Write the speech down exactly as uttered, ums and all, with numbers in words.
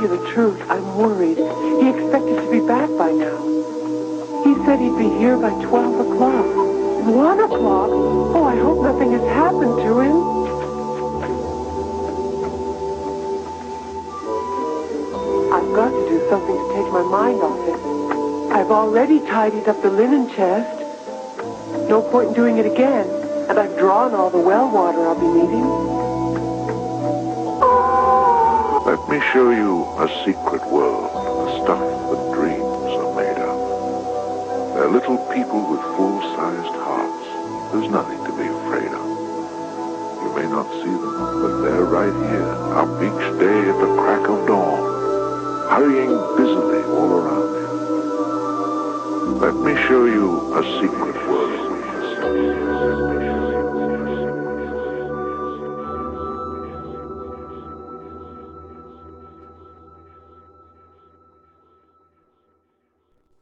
you the truth, I'm worried. He expected to be back by now. He said he'd be here by twelve o'clock. One o'clock? Oh, I hope nothing has happened to him. I've got to do something to take my mind off it. I've already tidied up the linen chest. No point in doing it again. And I've drawn all the well water I'll be needing. Let me show you a secret world, the stuff that dreams are made of. They're little people with full-sized hearts. There's nothing to be afraid of. You may not see them, but they're right here, up each day at the crack of dawn, hurrying busily all around you. Let me show you a secret world.